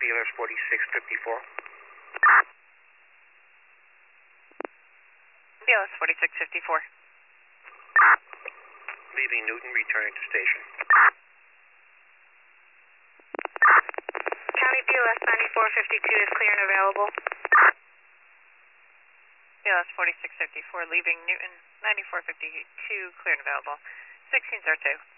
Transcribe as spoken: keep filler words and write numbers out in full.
B L S forty-six fifty-four. B L S forty-six fifty-four. Leaving Newton, returning to station. County B L S ninety-four fifty-two is clear and available. B L S forty-six fifty-four, leaving Newton, ninety-four fifty-two, clear and available. sixteen Zero two.